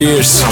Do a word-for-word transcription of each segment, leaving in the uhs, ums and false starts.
Years.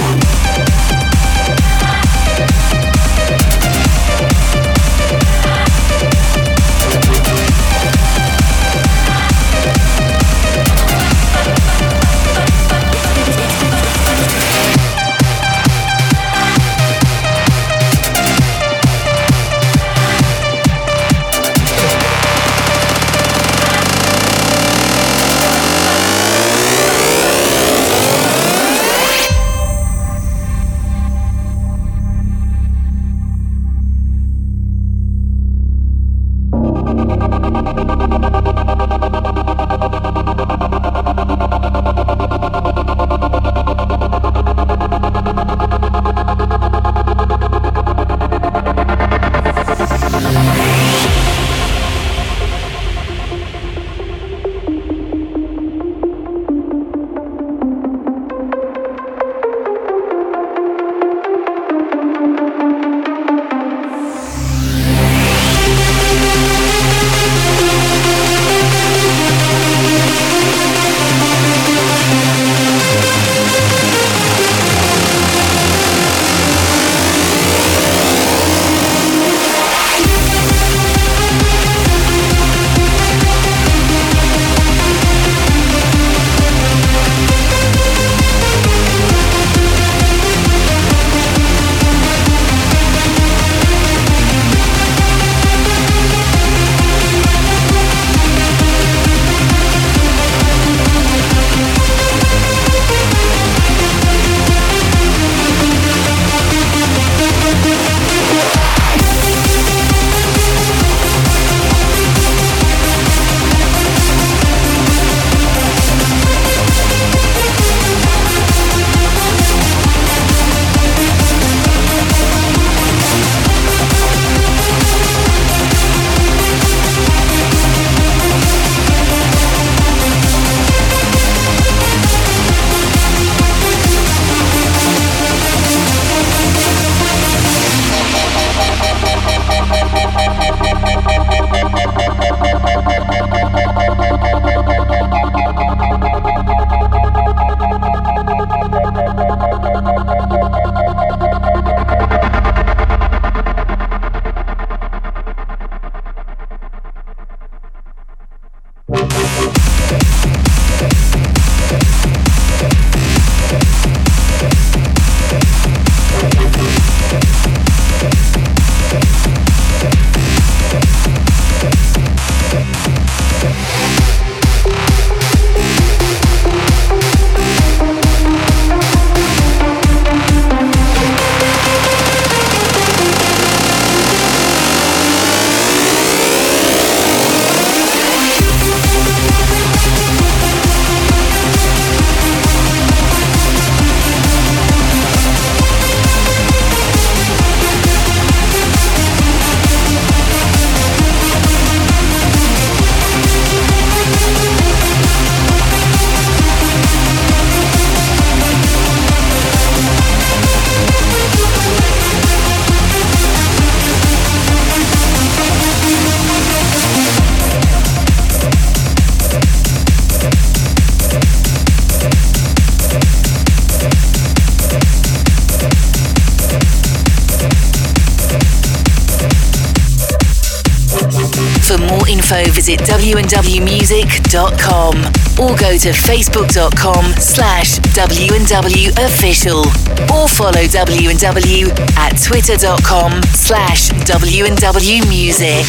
Visit w n w music dot com or go to facebook dot com slash w n w official or follow W and W at twitter dot com slash w n w music.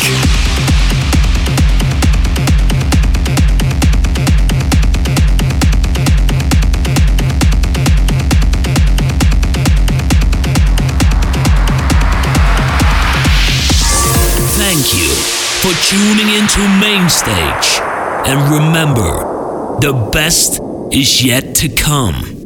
Thank you for tuning into Mainstage. And remember, the best is yet to come.